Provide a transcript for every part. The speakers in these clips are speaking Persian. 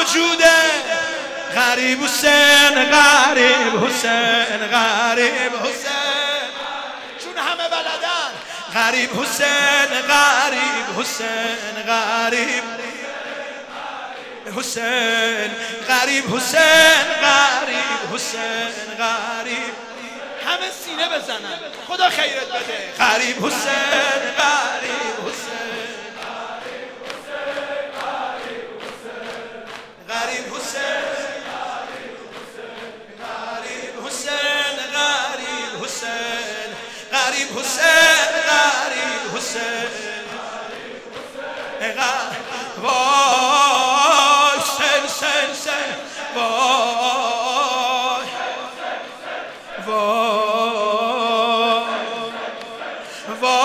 موجوده. غریب حسین، غریب حسین، غریب حسین، چون همه بلدن. غریب حسین، غریب حسین، غریب حسین، غریب حسین، غریب حسین، غریب. همه سینه بزنن خدا خیرت بده. غریب حسین، غریب حسین، غریب حسین، غریب حسین، غریب حسین، غریب حسین، غریب حسین، وای حسین حسین حسین، وای وای وای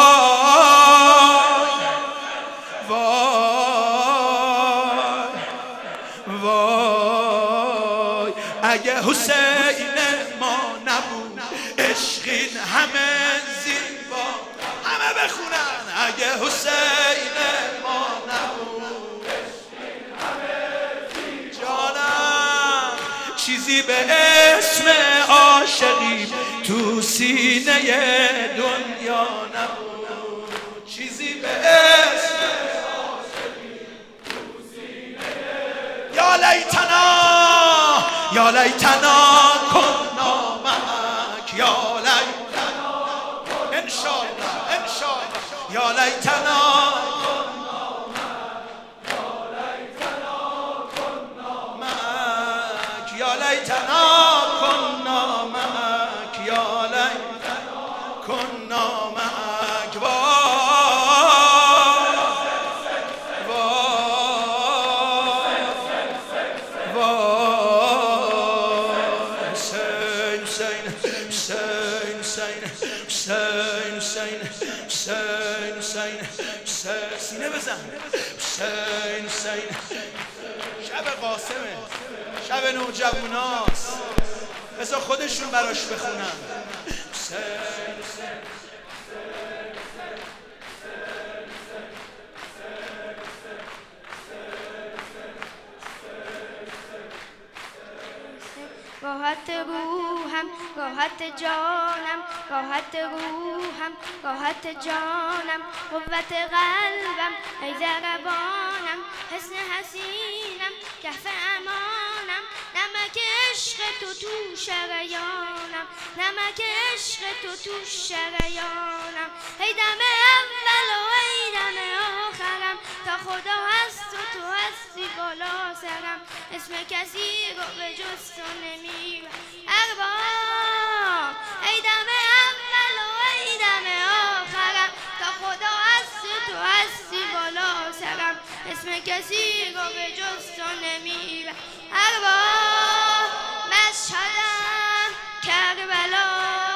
وای. اگه حسین ما نبود عشق این همه زیبا. همه بخونن. اگه حسین ما نبود جانم چیزی به اسم عاشقی تو سینه دنیا نبود. چیزی به اسم عاشقی تو سینه. یا لیتنا، یا لیتنا کنا معک، یا لیتنا انشاءالله انشاءالله، یا لیتنا معک، یا لیتنا کنا معک، یا لیتنا کنا معک. سینه بزن. حسین حسین، شب قاسمه، شب نوجواناست، بذار خودشون براش بخونن. حسین حسین راحت روحم، راحت جانم، راحت روحم، راحت جانم، قوت قلبم، ای ضربانم، حسن حسینم، کهف امانم، نمک عشق تو تو شریانم، نمک عشق تو تو شریانم. ای دم اول و ای دم آخرم، تا خدا هست و تو هستی بالا سرم. اسم کسی رو به جز تو نمیرم ارباب. ای دم اول و ای دم آخرم، تا خدا هست و تو هستی بالا سرم. اسم کسی رو به جز تو نمیرم ارباب. مشهدم کربلا،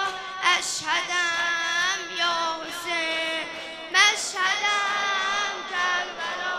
اشهدم یا حسین، مشهدم کربلا،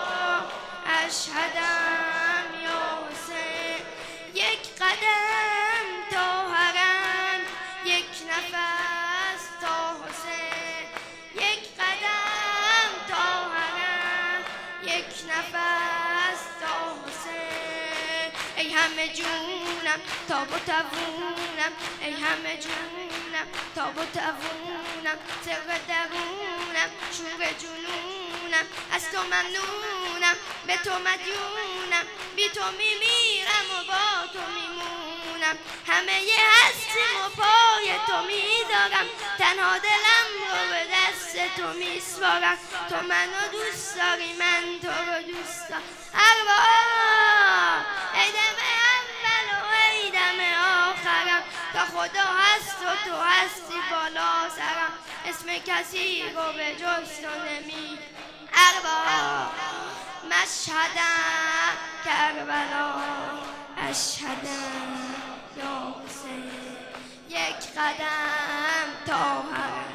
اشهدم یا حسین. یک قدم تا حرم، یک نفس تا حسین، یک قدم تا حرم، یک نفس تا حسین. ای همه جونم تاب و توونم، ای همه جونم تاب و توونم، سر درونم شور جنونم، از تو ممنونم به تو مدیونم، بی تو میمیرم و با تو میمونم. همه ی هستیم و پای تو میذارم، تنها دلم رو به دست تو میسپارم. تو منو دوست داری، من تو رو دوست دارم ارباب. ای دم اول و ای دم آخرم، تا خدا هست و تو هستی بالا سرم. اسم کسی رو به جز تو نمی ارباب. مشهدم کربلا، اشهدم یا حسین، یک قدم تا حرم.